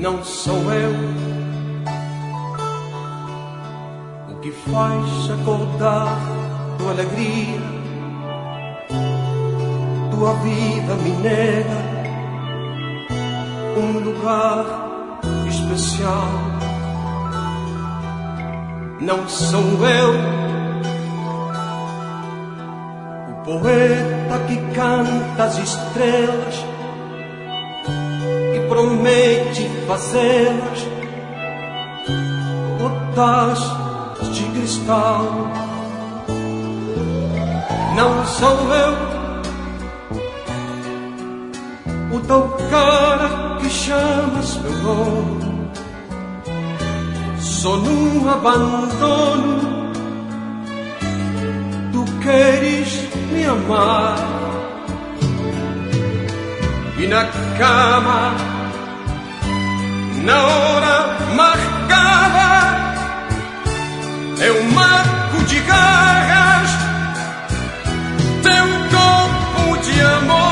não sou eu o que faz acordar tua alegria. Tua vida me nega um lugar especial. Não sou eu o poeta que canta as estrelas e promete fazê-las botas de cristal. Não sou eu o teu cara que chamas meu nome. Só num abandono tu queres me amar. E na cama, na hora marcada, eu marco de garras teu corpo de amor.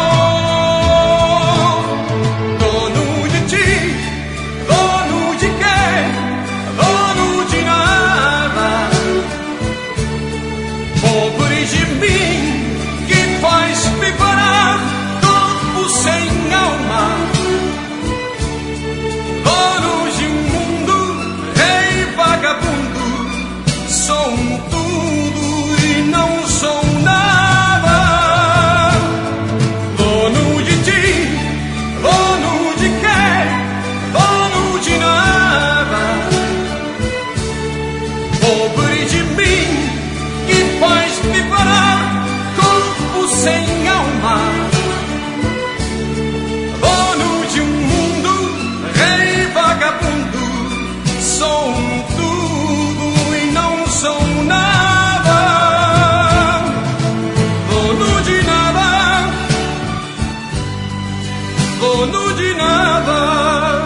Dono de nada.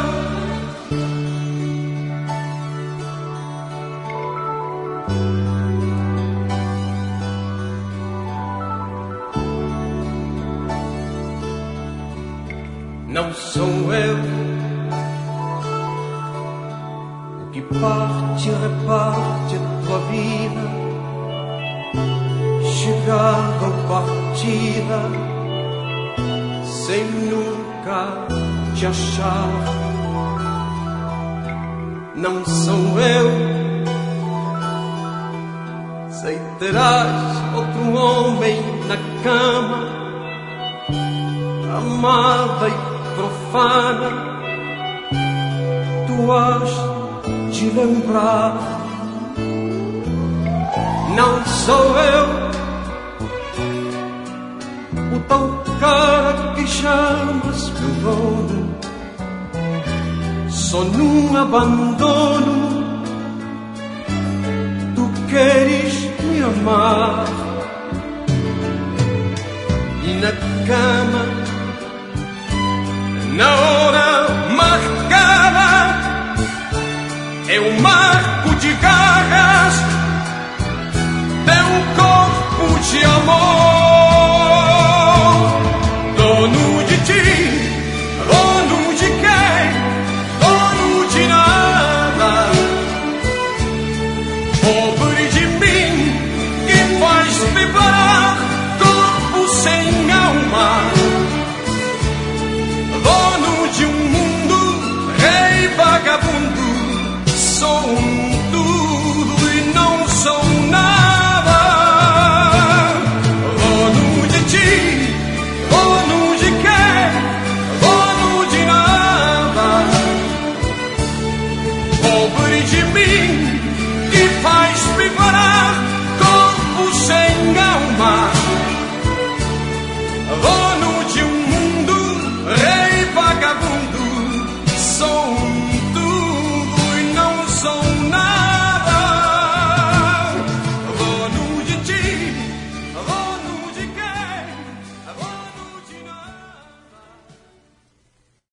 Não sou eu o que parte e reparte a tua vida, chegada ou partida, sem nunca te achar. Não sou eu, sei terás outro homem na cama, amada e profana, tu has de lembrar. Não sou eu o teu cara que chamas meu nome. Só num abandono tu queres me amar. E na cama, na hora marcada, eu marco de garras teu corpo de amor.